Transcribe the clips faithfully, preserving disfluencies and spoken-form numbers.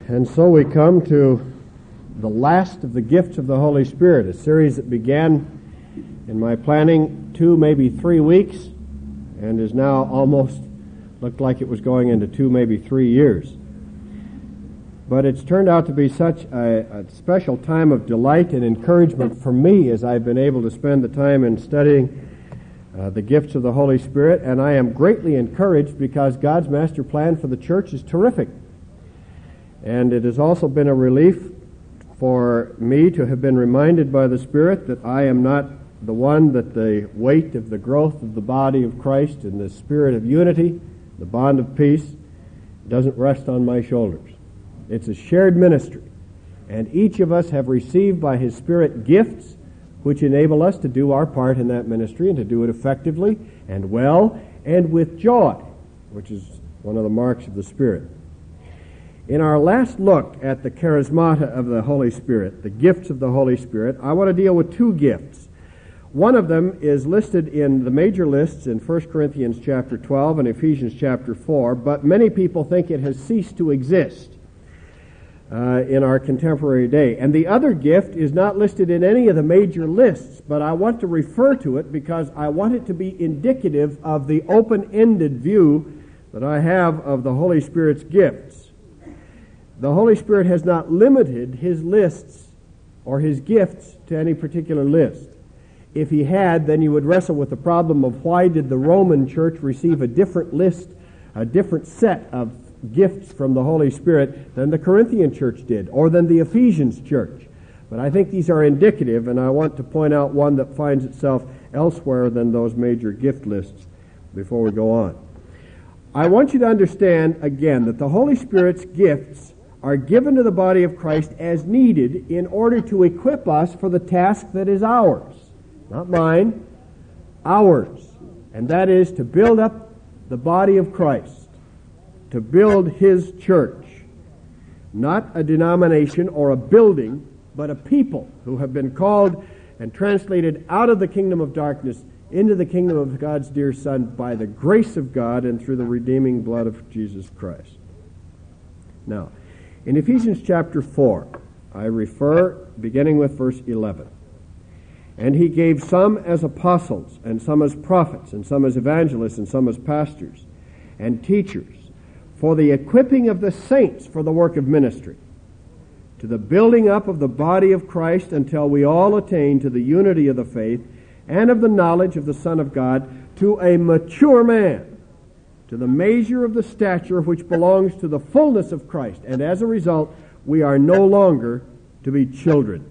And so we come to the last of the gifts of the Holy Spirit, a series that began in my planning two, maybe three weeks, and is now almost looked like it was going into two, maybe three years. But it's turned out to be such a, a special time of delight and encouragement for me as I've been able to spend the time in studying uh, the gifts of the Holy Spirit, and I am greatly encouraged because God's master plan for the church is terrific. And it has also been a relief for me to have been reminded by the Spirit that I am not the one that the weight of the growth of the body of Christ and the spirit of unity, the bond of peace, doesn't rest on my shoulders. It's a shared ministry, and each of us have received by His Spirit gifts which enable us to do our part in that ministry and to do it effectively and well and with joy, which is one of the marks of the Spirit. In our last look at the charismata of the Holy Spirit, the gifts of the Holy Spirit, I want to deal with two gifts. One of them is listed in the major lists in First Corinthians chapter twelve and Ephesians chapter four, but many people think it has ceased to exist uh, in our contemporary day. And the other gift is not listed in any of the major lists, but I want to refer to it because I want it to be indicative of the open-ended view that I have of the Holy Spirit's gifts. The Holy Spirit has not limited His lists or His gifts to any particular list. If He had, then you would wrestle with the problem of why did the Roman church receive a different list, a different set of gifts from the Holy Spirit than the Corinthian church did, or than the Ephesians church. But I think these are indicative, and I want to point out one that finds itself elsewhere than those major gift lists before we go on. I want you to understand, again, that the Holy Spirit's gifts are given to the body of Christ as needed in order to equip us for the task that is ours. Not mine, ours. And that is to build up the body of Christ, to build His church. Not a denomination or a building, but a people who have been called and translated out of the kingdom of darkness into the kingdom of God's dear Son by the grace of God and through the redeeming blood of Jesus Christ. Now, in Ephesians chapter four, I refer, beginning with verse eleven. And He gave some as apostles, and some as prophets, and some as evangelists, and some as pastors, and teachers, for the equipping of the saints for the work of ministry, to the building up of the body of Christ until we all attain to the unity of the faith and of the knowledge of the Son of God, to a mature man, to the measure of the stature which belongs to the fullness of Christ. And as a result, we are no longer to be children.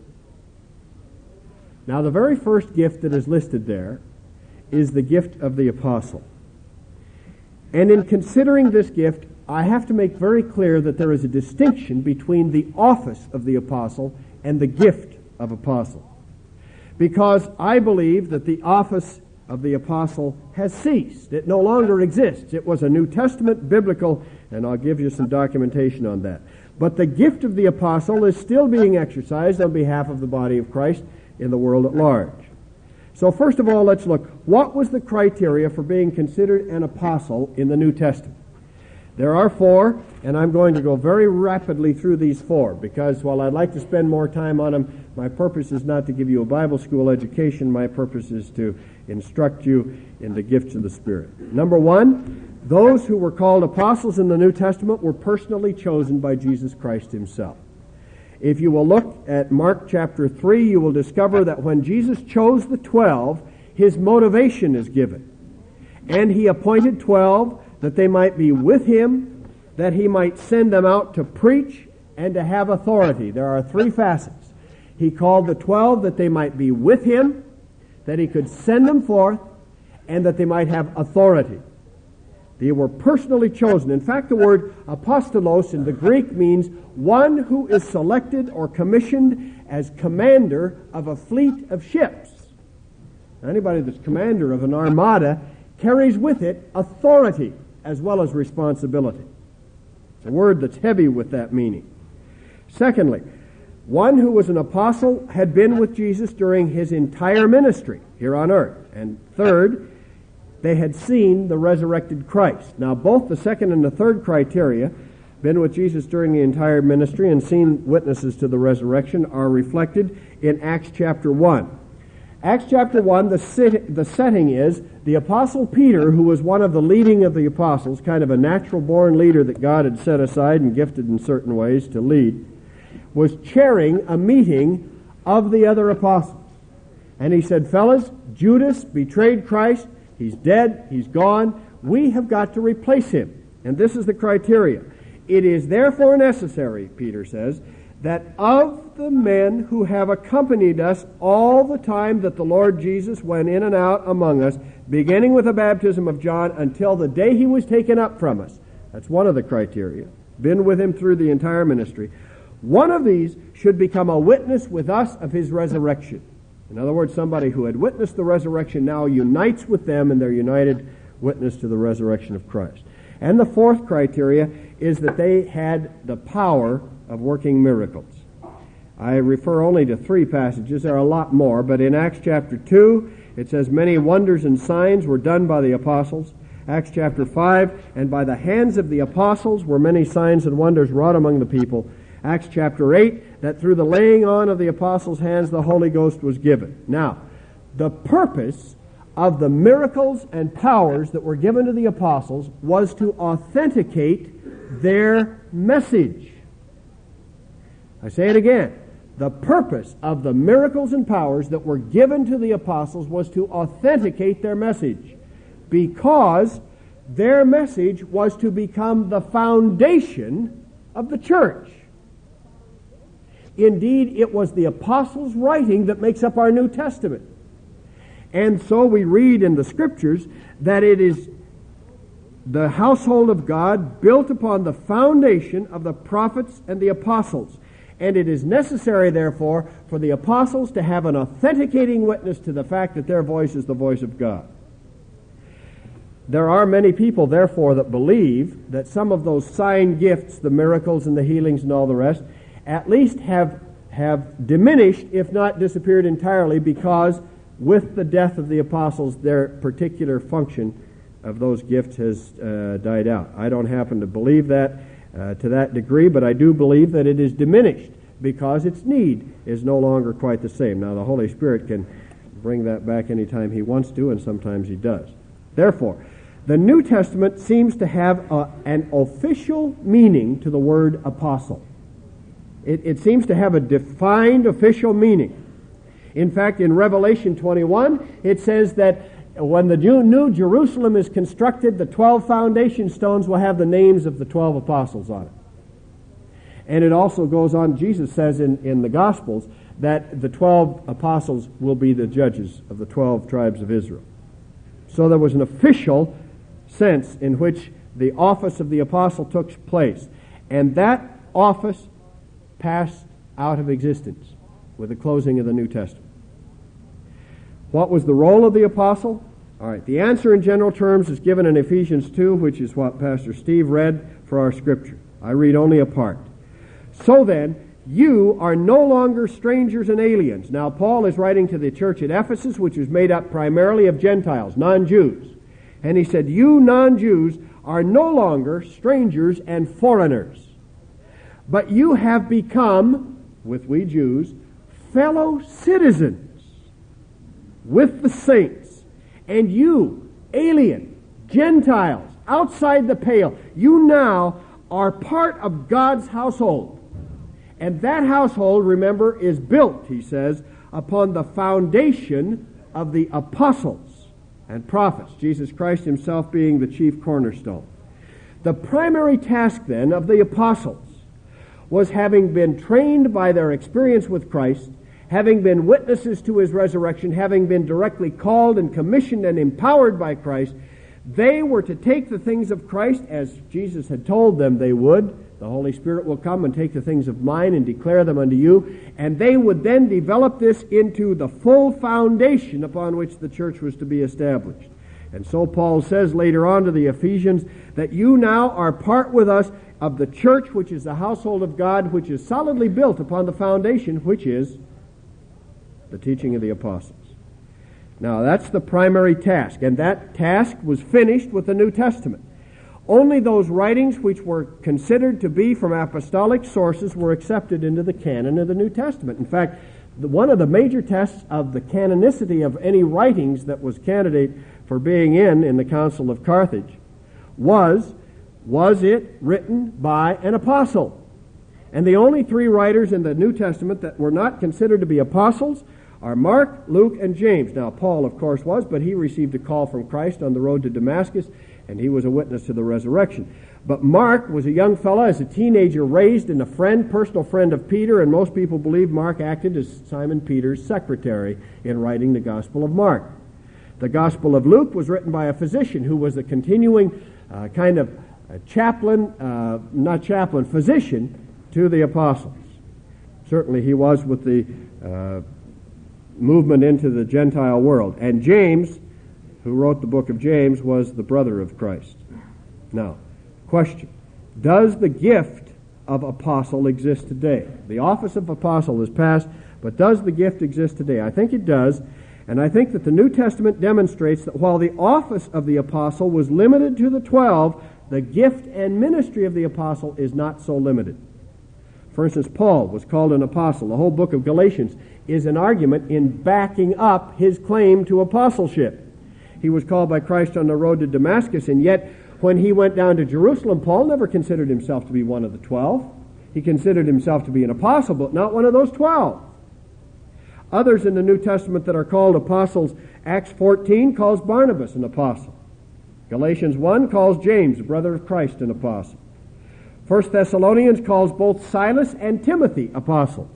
Now, the very first gift that is listed there is the gift of the apostle. And in considering this gift, I have to make very clear that there is a distinction between the office of the apostle and the gift of apostle. Because I believe that the office of the apostle has ceased. It no longer exists. It was a New Testament biblical, and I'll give you some documentation on that. But the gift of the apostle is still being exercised on behalf of the body of Christ in the world at large. So first of all, let's look. What was the criteria for being considered an apostle in the New Testament? There are four, and I'm going to go very rapidly through these four, because while I'd like to spend more time on them, my purpose is not to give you a Bible school education. My purpose is to instruct you in the gifts of the Spirit. Number one, those who were called apostles in the New Testament were personally chosen by Jesus Christ Himself. If you will look at Mark chapter three, you will discover that when Jesus chose the twelve, His motivation is given. And He appointed twelve that they might be with Him, that He might send them out to preach and to have authority. There are three facets. He called the twelve that they might be with Him, that He could send them forth, and that they might have authority. They were personally chosen. In fact, the word apostolos in the Greek means one who is selected or commissioned as commander of a fleet of ships. Anybody that's commander of an armada carries with it authority as well as responsibility. It's a word that's heavy with that meaning. Secondly, one who was an apostle had been with Jesus during His entire ministry here on earth. And third, they had seen the resurrected Christ. Now, both the second and the third criteria been with Jesus during the entire ministry and seen witnesses to the resurrection, are reflected in Acts chapter one. Acts chapter one, the, sit, the setting is the Apostle Peter, who was one of the leading of the apostles, kind of a natural-born leader that God had set aside and gifted in certain ways to lead, was chairing a meeting of the other apostles. And he said, fellas, Judas betrayed Christ. He's dead. He's gone. We have got to replace him. And this is the criteria. It is therefore necessary, Peter says, that of the men who have accompanied us all the time that the Lord Jesus went in and out among us, beginning with the baptism of John until the day he was taken up from us. That's one of the criteria. Been with him through the entire ministry. One of these should become a witness with us of his resurrection. In other words, somebody who had witnessed the resurrection now unites with them in their united witness to the resurrection of Christ. And the fourth criteria is that they had the power of working miracles. I refer only to three passages. There are a lot more, but in Acts chapter two, it says, many wonders and signs were done by the apostles. Acts chapter five, and by the hands of the apostles were many signs and wonders wrought among the people. Acts chapter eight, that through the laying on of the apostles' hands the Holy Ghost was given. Now, the purpose of the miracles and powers that were given to the apostles was to authenticate their message. I say it again. The purpose of the miracles and powers that were given to the apostles was to authenticate their message, because their message was to become the foundation of the church. Indeed, it was the apostles' writing that makes up our New Testament. And so we read in the Scriptures that it is the household of God built upon the foundation of the prophets and the apostles. And it is necessary, therefore, for the apostles to have an authenticating witness to the fact that their voice is the voice of God. There are many people, therefore, that believe that some of those sign gifts, the miracles and the healings and all the rest, at least have, have diminished, if not disappeared entirely, because with the death of the apostles, their particular function of those gifts has uh, died out. I don't happen to believe that uh, to that degree, but I do believe that it is diminished because its need is no longer quite the same. Now, the Holy Spirit can bring that back anytime He wants to, and sometimes He does. Therefore, the New Testament seems to have a, an official meaning to the word apostle. It, it seems to have a defined official meaning. In fact, in Revelation twenty-one, it says that when the New Jerusalem is constructed, the twelve foundation stones will have the names of the twelve apostles on it. And it also goes on, Jesus says in, in the Gospels, that the twelve apostles will be the judges of the twelve tribes of Israel. So there was an official sense in which the office of the apostle took place. And that office passed out of existence with the closing of the New Testament. What was the role of the apostle? All right, the answer in general terms is given in Ephesians two, which is what Pastor Steve read for our scripture. I read only a part. So then, you are no longer strangers and aliens. Now, Paul is writing to the church at Ephesus, which was made up primarily of Gentiles, non-Jews. And he said, you non-Jews are no longer strangers and foreigners, but you have become, with we Jews, fellow citizens with the saints. And you, alien, Gentiles, outside the pale, you now are part of God's household. And that household, remember, is built, he says, upon the foundation of the apostles and prophets, Jesus Christ himself being the chief cornerstone. The primary task, then, of the apostles was, having been trained by their experience with Christ, having been witnesses to his resurrection, having been directly called and commissioned and empowered by Christ, they were to take the things of Christ as Jesus had told them they would. The Holy Spirit will come and take the things of mine and declare them unto you. And they would then develop this into the full foundation upon which the church was to be established. And so Paul says later on to the Ephesians that you now are part with us of the church, which is the household of God, which is solidly built upon the foundation, which is the teaching of the apostles. Now, that's the primary task, and that task was finished with the New Testament. Only those writings which were considered to be from apostolic sources were accepted into the canon of the New Testament. In fact, the, one of the major tests of the canonicity of any writings that was candidate for being in in the Council of Carthage was, was it written by an apostle? And the only three writers in the New Testament that were not considered to be apostles are Mark, Luke, and James. Now, Paul, of course, was, but he received a call from Christ on the road to Damascus, and he was a witness to the resurrection. But Mark was a young fellow, as a teenager, raised and a friend, personal friend of Peter, and most people believe Mark acted as Simon Peter's secretary in writing the Gospel of Mark. The Gospel of Luke was written by a physician who was a continuing uh, kind of a chaplain, uh, not chaplain, physician to the apostles. Certainly he was with the uh, movement into the Gentile world. And James, who wrote the book of James, was the brother of Christ. Now, question. Does the gift of apostle exist today? The office of apostle is past, but does the gift exist today? I think it does, and I think that the New Testament demonstrates that while the office of the apostle was limited to the twelve, the gift and ministry of the apostle is not so limited. For instance, Paul was called an apostle. The whole book of Galatians is an argument in backing up his claim to apostleship. He was called by Christ on the road to Damascus, and yet when he went down to Jerusalem, Paul never considered himself to be one of the twelve. He considered himself to be an apostle, but not one of those twelve. Others in the New Testament that are called apostles, Acts fourteen calls Barnabas an apostle. Galatians one calls James, brother of Christ, an apostle. First Thessalonians calls both Silas and Timothy apostles.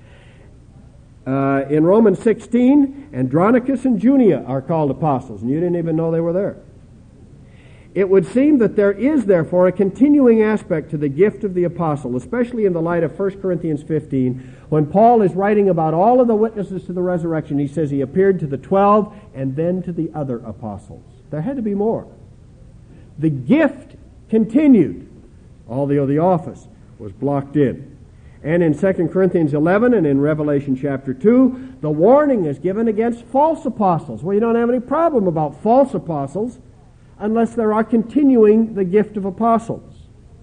Uh, in Romans sixteen, Andronicus and Junia are called apostles, and you didn't even know they were there. It would seem that there is, therefore, a continuing aspect to the gift of the apostle, especially in the light of First Corinthians fifteen, when Paul is writing about all of the witnesses to the resurrection. He says he appeared to the twelve and then to the other apostles. There had to be more. The gift continued, although the office was blocked in. And in Second Corinthians eleven and in Revelation chapter two, the warning is given against false apostles. Well, you don't have any problem about false apostles unless there are continuing the gift of apostles.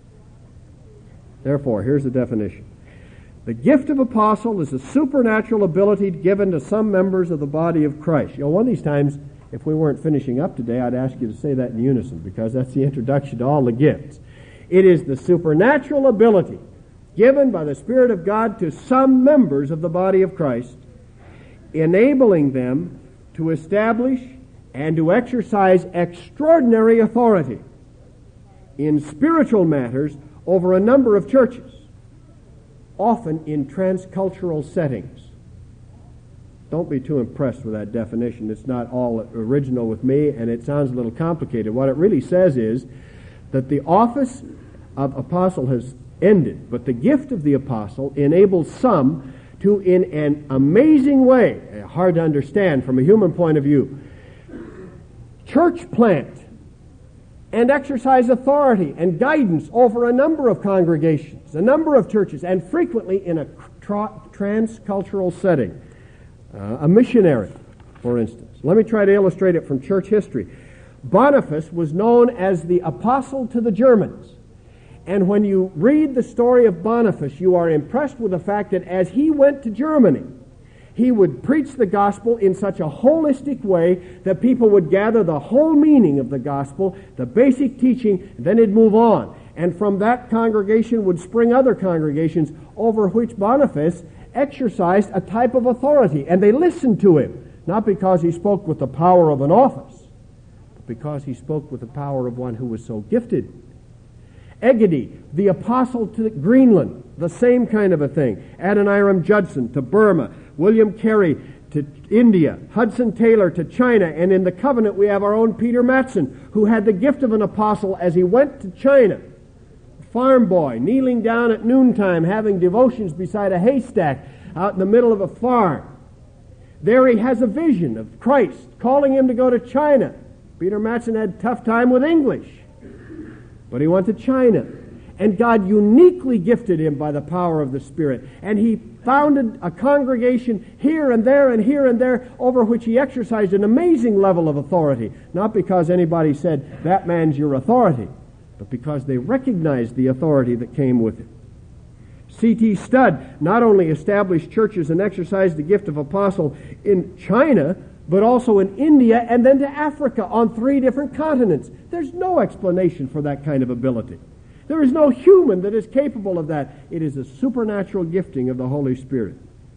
Therefore, here's the definition. The gift of apostle is a supernatural ability given to some members of the body of Christ. You know, one of these times, if we weren't finishing up today, I'd ask you to say that in unison, because that's the introduction to all the gifts. It is the supernatural ability given by the Spirit of God to some members of the body of Christ, enabling them to establish and to exercise extraordinary authority in spiritual matters over a number of churches, often in transcultural settings. Don't be too impressed with that definition. It's not all original with me, and it sounds a little complicated. What it really says is that the office of apostle has ended, but the gift of the apostle enables some to, in an amazing way, hard to understand from a human point of view, church plant and exercise authority and guidance over a number of congregations, a number of churches, and frequently in a tra- transcultural setting. Uh, a missionary, for instance. Let me try to illustrate it from church history. Boniface was known as the apostle to the Germans. And when you read the story of Boniface, you are impressed with the fact that as he went to Germany, he would preach the gospel in such a holistic way that people would gather the whole meaning of the gospel, the basic teaching, and then he'd move on. And from that congregation would spring other congregations over which Boniface exercised a type of authority. And they listened to him, not because he spoke with the power of an office, but because he spoke with the power of one who was so gifted. Egede, the apostle to Greenland, the same kind of a thing. Adoniram Judson to Burma. William Carey to India. Hudson Taylor to China. And in the covenant we have our own Peter Matson, who had the gift of an apostle as he went to China. Farm boy, kneeling down at noontime, having devotions beside a haystack out in the middle of a farm. There he has a vision of Christ calling him to go to China. Peter Matson had a tough time with English, but he went to China. And God uniquely gifted him by the power of the Spirit. And he founded a congregation here and there and here and there over which he exercised an amazing level of authority. Not because anybody said, that man's your authority, but because they recognized the authority that came with it. C T Studd not only established churches and exercised the gift of apostle in China, but also in India and then to Africa on three different continents. There's no explanation for that kind of ability. There is no human that is capable of that. It is a supernatural gifting of the Holy Spirit.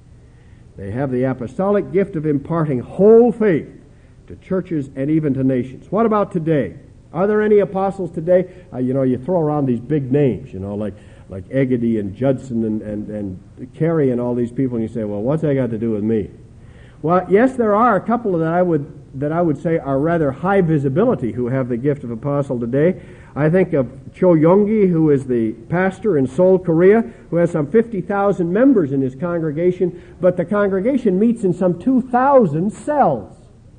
They have the apostolic gift of imparting whole faith to churches and even to nations. What about today? Are there any apostles today? Uh, you know, you throw around these big names, you know, like like Egedy and Judson and, and, and Carey and all these people, and you say, well, what's that got to do with me? Well, yes, there are a couple that I would that I would say are rather high visibility who have the gift of apostle today. I think of Cho Yonggi, who is the pastor in Seoul, Korea, who has some fifty thousand members in his congregation, but the congregation meets in some two thousand cells.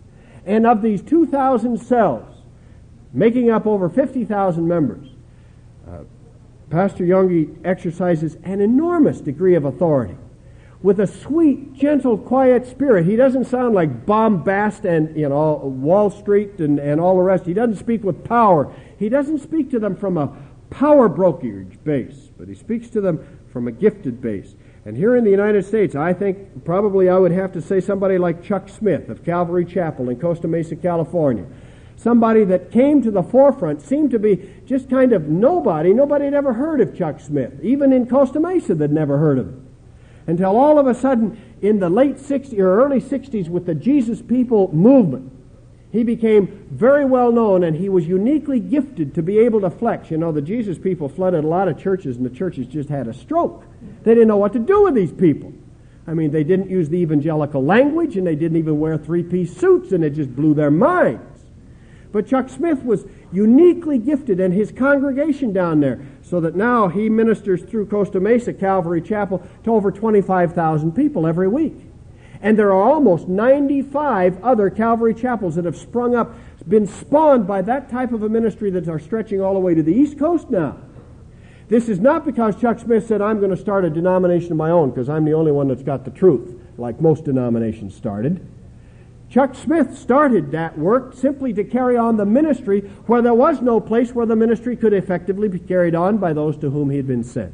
And of these two thousand cells, making up over fifty thousand members, uh, Pastor Yonggi exercises an enormous degree of authority with a sweet, gentle, quiet spirit. He doesn't sound like bombast and, you know, Wall Street and, and all the rest. He doesn't speak with power. He doesn't speak to them from a power brokerage base, but he speaks to them from a gifted base. And here in the United States, I think probably I would have to say somebody like Chuck Smith of Calvary Chapel in Costa Mesa, California. Somebody that came to the forefront, seemed to be just kind of nobody. Nobody had ever heard of Chuck Smith. Even in Costa Mesa, they'd never heard of him. Until all of a sudden, in the late sixties or early sixties, with the Jesus People movement, he became very well known, and he was uniquely gifted to be able to flex. You know, the Jesus People flooded a lot of churches, and the churches just had a stroke. They didn't know what to do with these people. I mean, they didn't use the evangelical language, and they didn't even wear three-piece suits, and it just blew their minds. But Chuck Smith was uniquely gifted, and his congregation down there, so that now he ministers through Costa Mesa Calvary Chapel to over twenty-five thousand people every week. And there are almost ninety-five other Calvary chapels that have sprung up, been spawned by that type of a ministry that are stretching all the way to the East Coast now. This is not because Chuck Smith said, I'm going to start a denomination of my own because I'm the only one that's got the truth, like most denominations started. Chuck Smith started that work simply to carry on the ministry where there was no place where the ministry could effectively be carried on by those to whom he had been sent.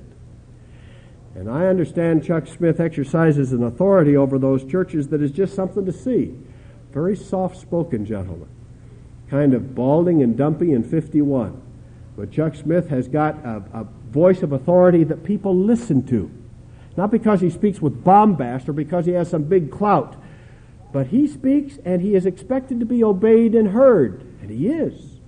And I understand Chuck Smith exercises an authority over those churches that is just something to see. Very soft-spoken gentleman. Kind of balding and dumpy and fifty-one. But Chuck Smith has got a, a voice of authority that people listen to. Not because he speaks with bombast or because he has some big clout. But he speaks, and he is expected to be obeyed and heard. And he is.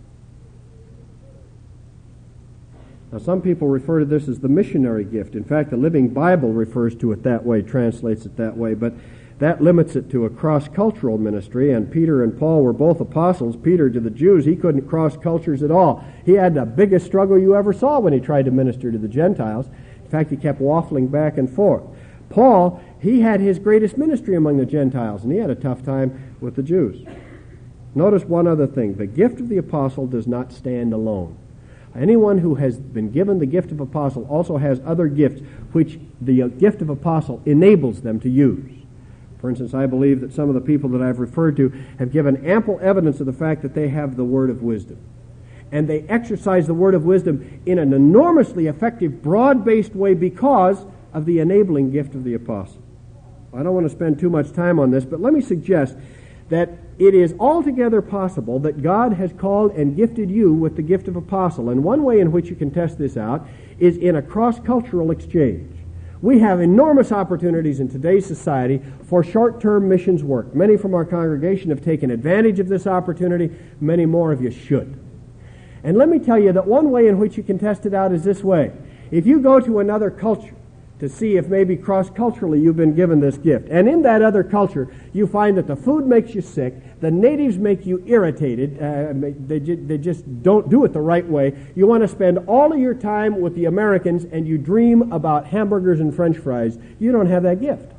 Now, some people refer to this as the missionary gift. In fact, the Living Bible refers to it that way, translates it that way. But that limits it to a cross-cultural ministry. And Peter and Paul were both apostles. Peter to the Jews, he couldn't cross cultures at all. He had the biggest struggle you ever saw when he tried to minister to the Gentiles. In fact, he kept waffling back and forth. Paul, he had his greatest ministry among the Gentiles, and he had a tough time with the Jews. Notice one other thing. The gift of the apostle does not stand alone. Anyone who has been given the gift of apostle also has other gifts which the gift of apostle enables them to use. For instance, I believe that some of the people that I've referred to have given ample evidence of the fact that they have the word of wisdom. And they exercise the word of wisdom in an enormously effective, broad-based way because of the enabling gift of the apostle. I don't want to spend too much time on this, but let me suggest that it is altogether possible that God has called and gifted you with the gift of apostle. And one way in which you can test this out is in a cross-cultural exchange. We have enormous opportunities in today's society for short-term missions work. Many from our congregation have taken advantage of this opportunity. Many more of you should. And let me tell you that one way in which you can test it out is this way. If you go to another culture to see if maybe cross-culturally you've been given this gift, and in that other culture you find that the food makes you sick, the natives make you irritated, uh, they, ju- they just don't do it the right way, you want to spend all of your time with the Americans and you dream about hamburgers and French fries, you don't have that gift.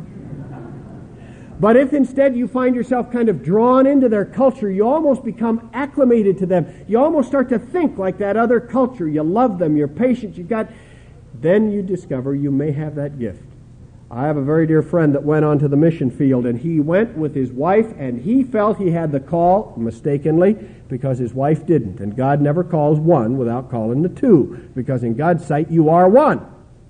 But if instead you find yourself kind of drawn into their culture, you almost become acclimated to them, you almost start to think like that other culture, you love them, you're patient, you've got... then you discover you may have that gift I have a very dear friend that went onto the mission field, and he went with his wife, and he felt he had the call, mistakenly, because his wife didn't. And God never calls one without calling the two, because in God's sight, you are one.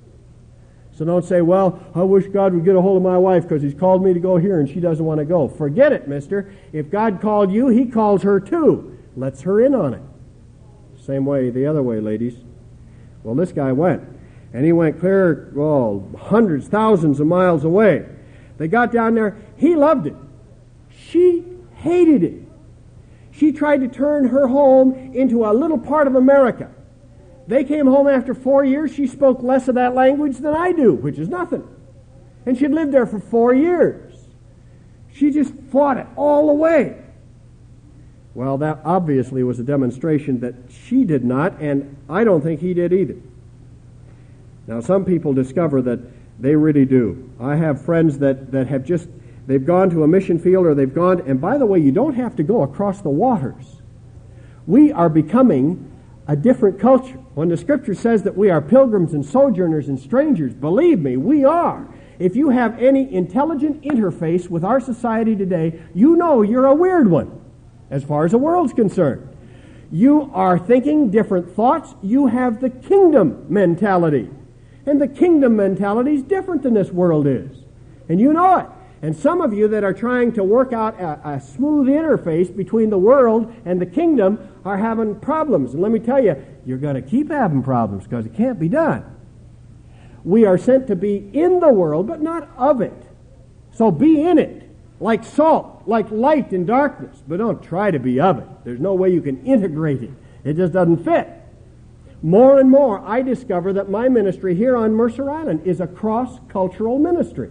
So don't say, well, I wish God would get a hold of my wife because he's called me to go here and she doesn't want to go. Forget it, mister. If God called you, he calls her too. Lets her in on it. Same way, the other way, ladies. Well, this guy went. And he went clear, well, hundreds, thousands of miles away. They got down there. He loved it. She hated it. She tried to turn her home into a little part of America. They came home after four years. She spoke less of that language than I do, which is nothing. And she'd lived there for four years. She just fought it all the way. Well, that obviously was a demonstration that she did not, and I don't think he did either. Now, some people discover that they really do. I have friends that, that have just, they've gone to a mission field or they've gone, and by the way, you don't have to go across the waters. We are becoming a different culture. When the Scripture says that we are pilgrims and sojourners and strangers, believe me, we are. If you have any intelligent interface with our society today, you know you're a weird one, as far as the world's concerned. You are thinking different thoughts. You have the kingdom mentality. And the kingdom mentality is different than this world is. And you know it. And some of you that are trying to work out a, a smooth interface between the world and the kingdom are having problems. And let me tell you, you're going to keep having problems because it can't be done. We are sent to be in the world, but not of it. So be in it, like salt, like light in darkness. But don't try to be of it. There's no way you can integrate it. It just doesn't fit. More and more, I discover that my ministry here on Mercer Island is a cross-cultural ministry.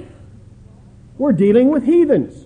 We're dealing with heathens.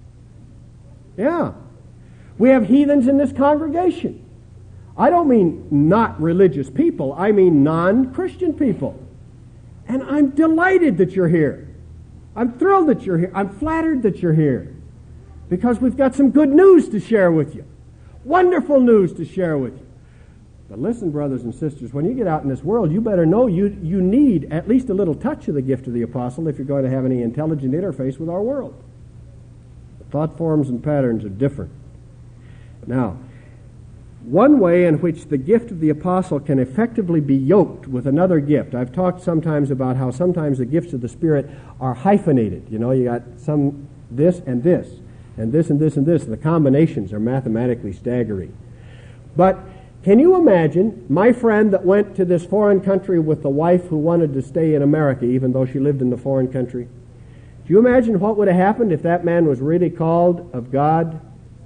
Yeah. We have heathens in this congregation. I don't mean not religious people. I mean non-Christian people. And I'm delighted that you're here. I'm thrilled that you're here. I'm flattered that you're here. Because we've got some good news to share with you. Wonderful news to share with you. But listen, brothers and sisters, when you get out in this world, you better know you, you need at least a little touch of the gift of the apostle if you're going to have any intelligent interface with our world. The thought forms and patterns are different. Now, one way in which the gift of the apostle can effectively be yoked with another gift, I've talked sometimes about how sometimes the gifts of the Spirit are hyphenated. You know, you got some this and this, and this and this and this. The combinations are mathematically staggering. But can you imagine my friend that went to this foreign country with the wife who wanted to stay in America even though she lived in the foreign country? Do you imagine what would have happened if that man was really called of God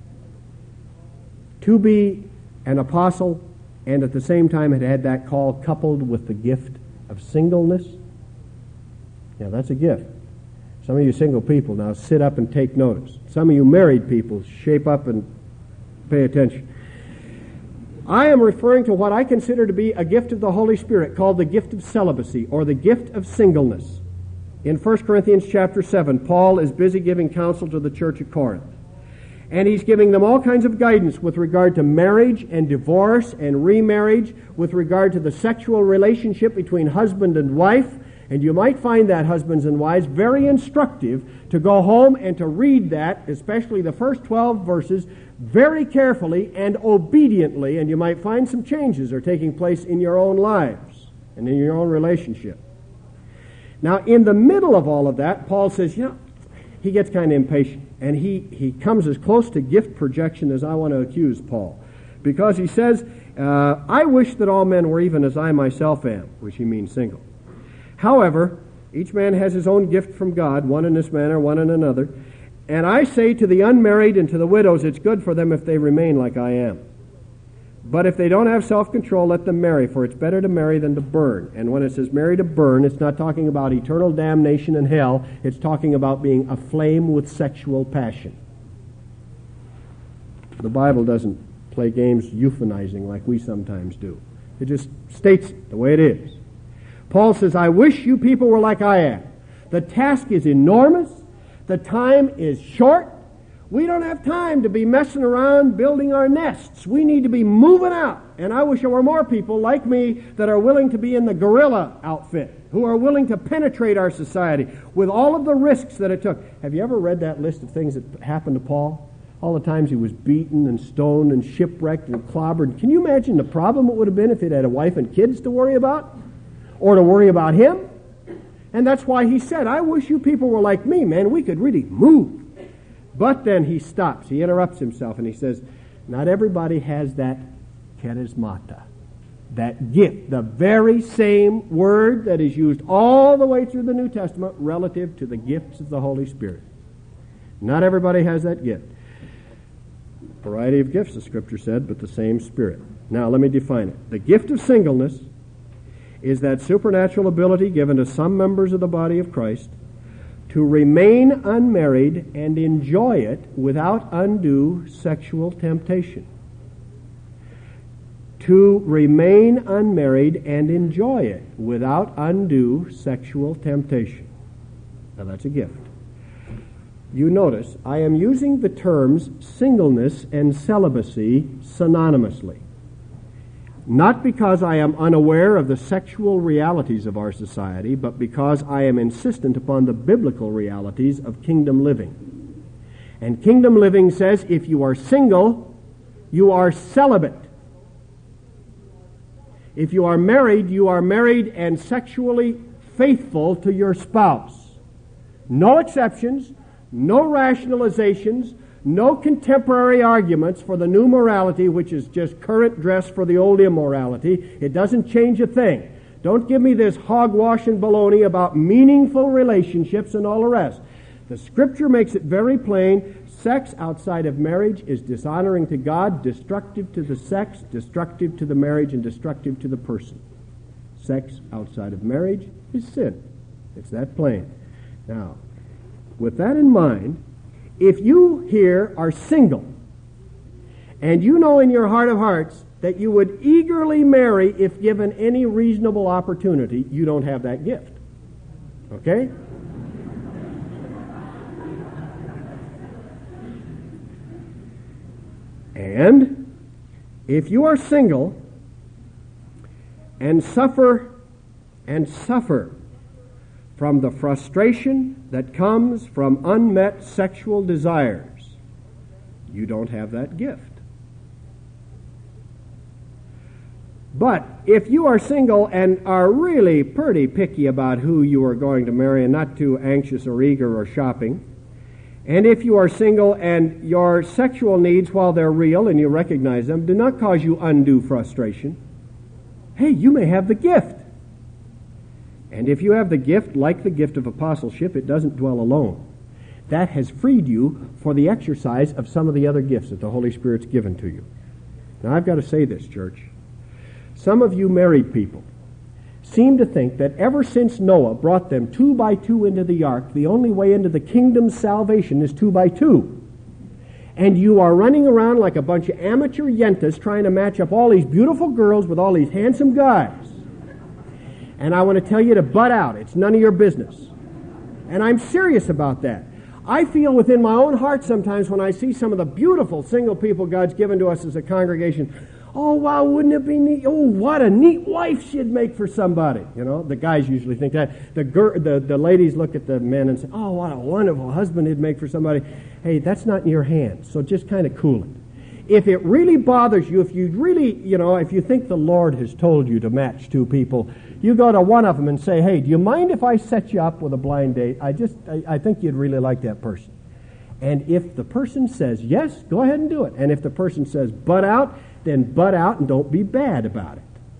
to be an apostle and at the same time had had that call coupled with the gift of singleness? Yeah, that's a gift. Some of you single people now sit up and take notice. Some of you married people shape up and pay attention. I am referring to what I consider to be a gift of the Holy Spirit called the gift of celibacy or the gift of singleness. In First Corinthians chapter seven, Paul is busy giving counsel to the church at Corinth. And he's giving them all kinds of guidance with regard to marriage and divorce and remarriage, with regard to the sexual relationship between husband and wife. And you might find that, husbands and wives, very instructive to go home and to read that, especially the first twelve verses, very carefully and obediently, and you might find some changes are taking place in your own lives and in your own relationship. Now, in the middle of all of that, Paul says, you know, he gets kind of impatient, and he, he comes as close to gift projection as I want to accuse Paul, because he says, uh, I wish that all men were even as I myself am, which he means single. However, each man has his own gift from God, one in this manner, one in another. And I say to the unmarried and to the widows, it's good for them if they remain like I am. But if they don't have self-control, let them marry, for it's better to marry than to burn. And when it says marry to burn, it's not talking about eternal damnation in hell. It's talking about being aflame with sexual passion. The Bible doesn't play games euphanizing like we sometimes do. It just states it the way it is. Paul says, I wish you people were like I am. The task is enormous. The time is short. We don't have time to be messing around building our nests. We need to be moving out. And I wish there were more people like me that are willing to be in the guerrilla outfit, who are willing to penetrate our society with all of the risks that it took. Have you ever read that list of things that happened to Paul? All the times he was beaten and stoned and shipwrecked and clobbered. Can you imagine the problem it would have been if he'd had a wife and kids to worry about? Or to worry about him? And that's why he said, I wish you people were like me, man. We could really move. But then he stops. He interrupts himself and he says, not everybody has that charismata, that gift, the very same word that is used all the way through the New Testament relative to the gifts of the Holy Spirit. Not everybody has that gift. Variety of gifts, the Scripture said, but the same Spirit. Now, let me define it. The gift of singleness is that supernatural ability given to some members of the body of Christ to remain unmarried and enjoy it without undue sexual temptation. To remain unmarried and enjoy it without undue sexual temptation. Now that's a gift. You notice I am using the terms singleness and celibacy synonymously. Not because I am unaware of the sexual realities of our society, but because I am insistent upon the biblical realities of kingdom living. And kingdom living says if you are single, you are celibate. If you are married, you are married and sexually faithful to your spouse. No exceptions, no rationalizations, no contemporary arguments for the new morality, which is just current dress for the old immorality. It doesn't change a thing. Don't give me this hogwash and baloney about meaningful relationships and all the rest. The Scripture makes it very plain. Sex outside of marriage is dishonoring to God, destructive to the sex, destructive to the marriage, and destructive to the person. Sex outside of marriage is sin. It's that plain. Now, with that in mind, if you here are single, and you know in your heart of hearts that you would eagerly marry if given any reasonable opportunity, you don't have that gift. Okay? And if you are single and suffer and suffer from the frustration that comes from unmet sexual desires, you don't have that gift. But if you are single and are really pretty picky about who you are going to marry and not too anxious or eager or shopping, and if you are single and your sexual needs, while they're real and you recognize them, do not cause you undue frustration, hey, you may have the gift. And if you have the gift, like the gift of apostleship, it doesn't dwell alone. That has freed you for the exercise of some of the other gifts that the Holy Spirit's given to you. Now, I've got to say this, church. Some of you married people seem to think that ever since Noah brought them two by two into the ark, the only way into the kingdom's salvation is two by two. And you are running around like a bunch of amateur yentas trying to match up all these beautiful girls with all these handsome guys. And I want to tell you to butt out. It's none of your business. And I'm serious about that. I feel within my own heart sometimes when I see some of the beautiful single people God's given to us as a congregation, oh, wow, wouldn't it be neat? Oh, what a neat wife she'd make for somebody. You know, the guys usually think that. The, gir- the, the ladies look at the men and say, oh, what a wonderful husband he'd make for somebody. Hey, that's not in your hands, so just kind of cool it. If it really bothers you, if you really, you know, if you think the Lord has told you to match two people, you go to one of them and say, hey, do you mind if I set you up with a blind date? I just, I, I think you'd really like that person. And if the person says yes, go ahead and do it. And if the person says butt out, then butt out and don't be bad about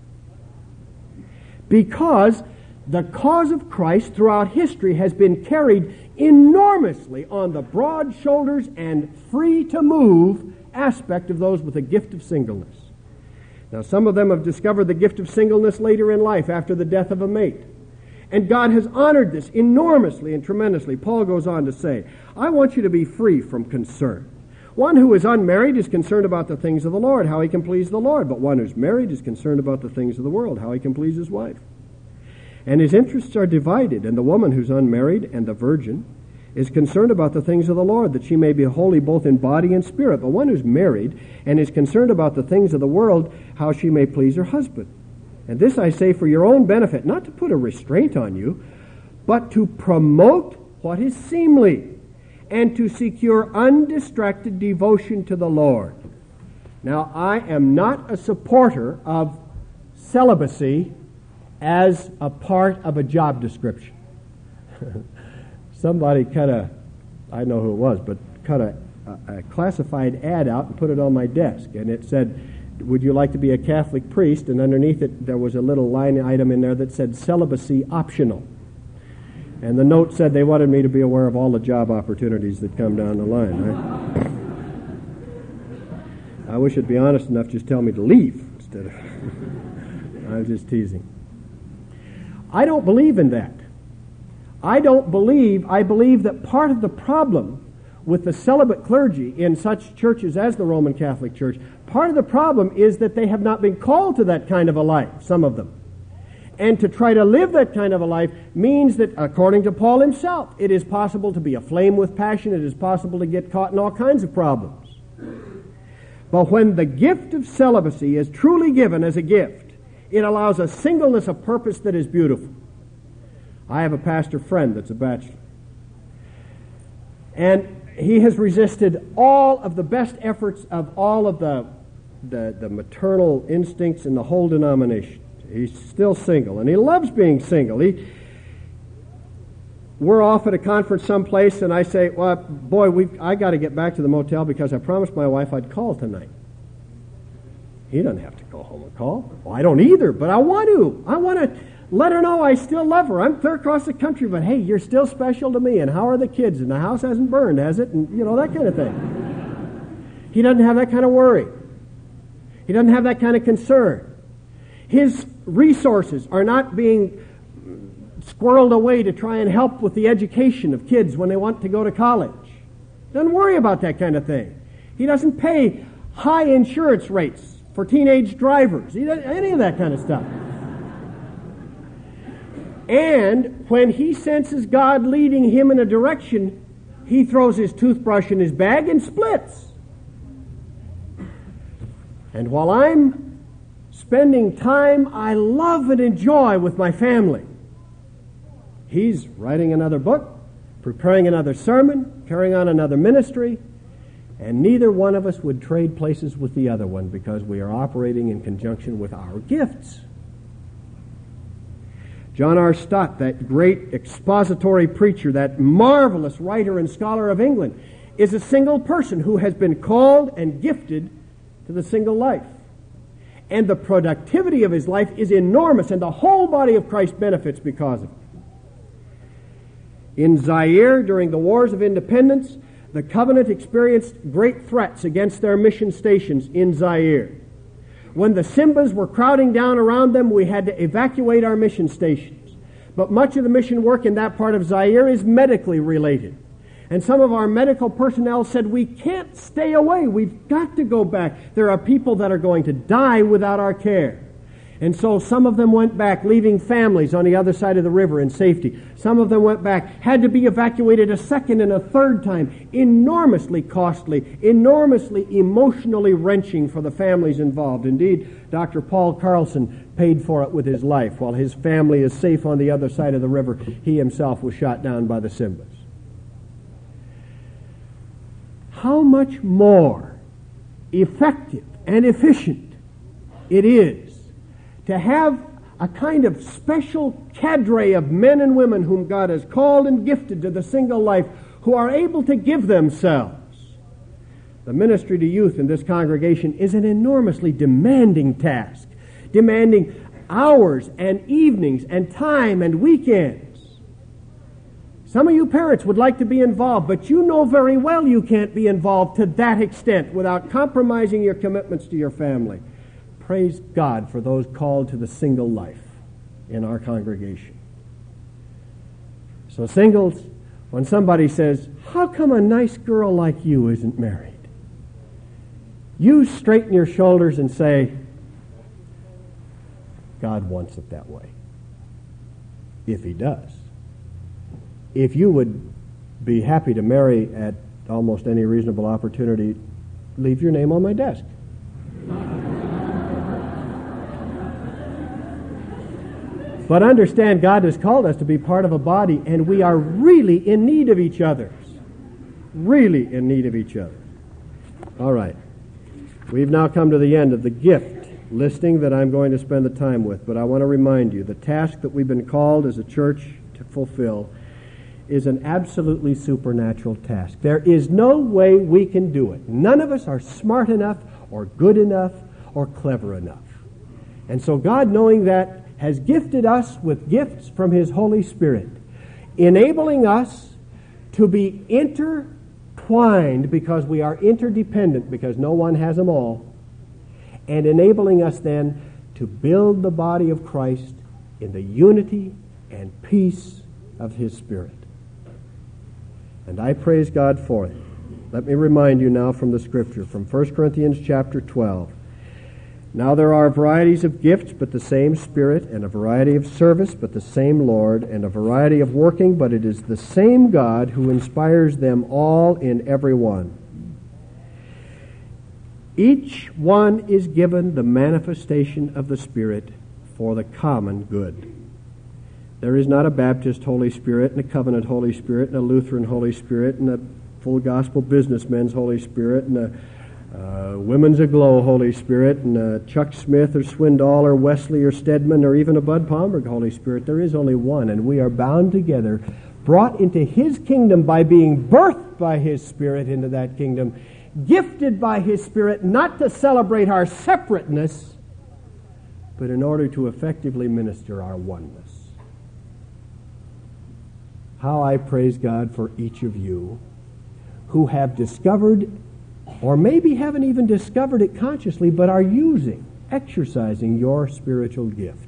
it. Because the cause of Christ throughout history has been carried enormously on the broad shoulders and free to move aspect of those with the gift of singleness. Now, some of them have discovered the gift of singleness later in life after the death of a mate. And God has honored this enormously and tremendously. Paul goes on to say, I want you to be free from concern. One who is unmarried is concerned about the things of the Lord, how he can please the Lord. But one who's married is concerned about the things of the world, how he can please his wife. And his interests are divided, and the woman who's unmarried and the virgin is concerned about the things of the Lord, that she may be holy both in body and spirit. But one who's married and is concerned about the things of the world, how she may please her husband. And this I say for your own benefit, not to put a restraint on you, but to promote what is seemly, and to secure undistracted devotion to the Lord. Now, I am not a supporter of celibacy as a part of a job description. Somebody cut a, I know who it was, but cut a, a, a classified ad out and put it on my desk. And it said, would you like to be a Catholic priest? And underneath it, there was a little line item in there that said celibacy optional. And the note said they wanted me to be aware of all the job opportunities that come down the line. I, I wish it'd be honest enough to just tell me to leave instead of... I'm just teasing. I don't believe in that. I don't believe, I believe that part of the problem with the celibate clergy in such churches as the Roman Catholic Church, part of the problem is that they have not been called to that kind of a life, some of them. And to try to live that kind of a life means that, according to Paul himself, it is possible to be aflame with passion, it is possible to get caught in all kinds of problems. But when the gift of celibacy is truly given as a gift, it allows a singleness of purpose that is beautiful. I have a pastor friend that's a bachelor. And he has resisted all of the best efforts of all of the, the, the maternal instincts in the whole denomination. He's still single, and he loves being single. He, we're off at a conference someplace, and I say, well, boy, we've, I got to get back to the motel because I promised my wife I'd call tonight. He doesn't have to go home and call. Well, I don't either, but I want to. I want to let her know I still love her. I'm clear across the country, but hey, you're still special to me, and how are the kids? And the house hasn't burned, has it? And, you know, that kind of thing. He doesn't have that kind of worry. He doesn't have that kind of concern. His resources are not being squirreled away to try and help with the education of kids when they want to go to college. Doesn't worry about that kind of thing. He doesn't pay high insurance rates for teenage drivers. He doesn't, any of that kind of stuff. And when he senses God leading him in a direction, he throws his toothbrush in his bag and splits. And while I'm spending time I love and enjoy with my family, he's writing another book, preparing another sermon, carrying on another ministry, and neither one of us would trade places with the other one because we are operating in conjunction with our gifts. John R. Stott, that great expository preacher, that marvelous writer and scholar of England, is a single person who has been called and gifted to the single life. And the productivity of his life is enormous, and the whole body of Christ benefits because of it. In Zaire, during the Wars of Independence, the Covenant experienced great threats against their mission stations in Zaire. When the Simbas were crowding down around them, we had to evacuate our mission stations. But much of the mission work in that part of Zaire is medically related. And some of our medical personnel said, we can't stay away. We've got to go back. There are people that are going to die without our care. And so some of them went back, leaving families on the other side of the river in safety. Some of them went back, had to be evacuated a second and a third time. Enormously costly, enormously emotionally wrenching for the families involved. Indeed, Doctor Paul Carlson paid for it with his life. While his family is safe on the other side of the river, he himself was shot down by the Simbas. How much more effective and efficient it is to have a kind of special cadre of men and women whom God has called and gifted to the single life, who are able to give themselves. The ministry to youth in this congregation is an enormously demanding task, demanding hours and evenings and time and weekends. Some of you parents would like to be involved, but you know very well you can't be involved to that extent without compromising your commitments to your family. Praise God for those called to the single life in our congregation. So singles, when somebody says, how come a nice girl like you isn't married? You straighten your shoulders and say, God wants it that way. If He does. If you would be happy to marry at almost any reasonable opportunity, leave your name on my desk. But understand, God has called us to be part of a body, and we are really in need of each other. Really in need of each other. All right. We've now come to the end of the gift listing that I'm going to spend the time with, but I want to remind you, the task that we've been called as a church to fulfill is an absolutely supernatural task. There is no way we can do it. None of us are smart enough or good enough or clever enough. And so God, knowing that, has gifted us with gifts from His Holy Spirit, enabling us to be intertwined because we are interdependent, because no one has them all, and enabling us then to build the body of Christ in the unity and peace of His Spirit. And I praise God for it. Let me remind you now from the Scripture, from First Corinthians chapter twelve. Now there are varieties of gifts, but the same Spirit, and a variety of service, but the same Lord, and a variety of working, but it is the same God who inspires them all in every one. Each one is given the manifestation of the Spirit for the common good. There is not a Baptist Holy Spirit, and a Covenant Holy Spirit, and a Lutheran Holy Spirit, and a Full Gospel Businessmen's Holy Spirit, and a Uh, Women's Aglow Holy Spirit, and uh, Chuck Smith or Swindoll or Wesley or Stedman or even a Bud Palmer Holy Spirit. There is only one, and we are bound together, brought into His kingdom by being birthed by His Spirit into that kingdom, gifted by His Spirit not to celebrate our separateness, but in order to effectively minister our oneness. How I praise God for each of you who have discovered, or maybe haven't even discovered it consciously, but are using, exercising your spiritual gift.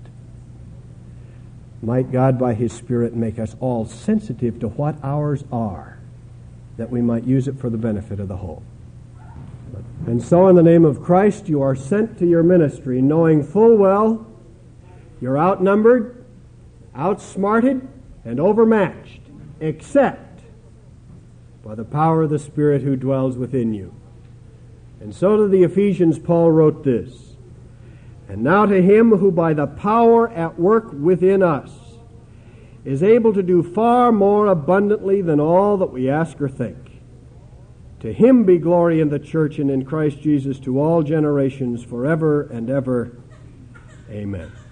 Might God by His Spirit make us all sensitive to what ours are, that we might use it for the benefit of the whole. And so in the name of Christ, you are sent to your ministry, knowing full well you're outnumbered, outsmarted, and overmatched, except by the power of the Spirit who dwells within you. And so to the Ephesians Paul wrote this, and now to Him who by the power at work within us is able to do far more abundantly than all that we ask or think. To Him be glory in the church and in Christ Jesus to all generations forever and ever. Amen.